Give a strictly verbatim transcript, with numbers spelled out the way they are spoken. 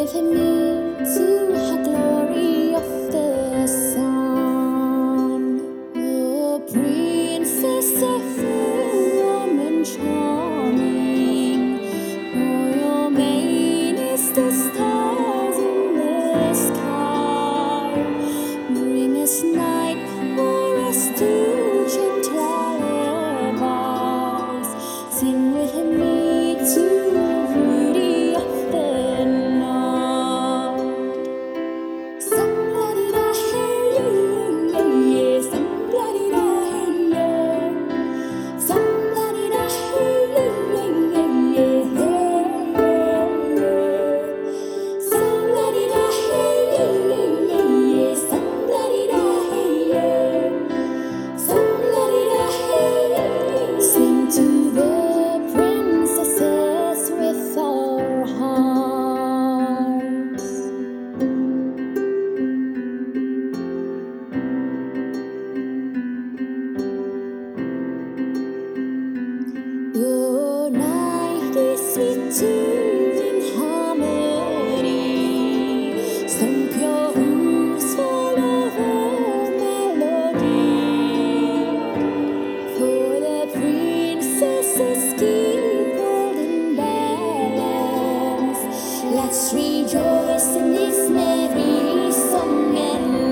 with me to the glory of the sun. A princess of woman charming, royal mane is the stars in the sky. Bring us night for us to gentle lullabies. Sing with me to the beauty of the night. Somebody da hey yeah, yeah, somebody da hey yeah, somebody da hey yeah, yeah, yeah. Somebody da hey yeah, yeah, somebody da hey yeah, somebody da hey. Sing to the princesses with our hearts. The night is sweet tuned in harmony. Some pure hooves follow the melody. For the princesses give golden balance. Let's rejoice in this merry song and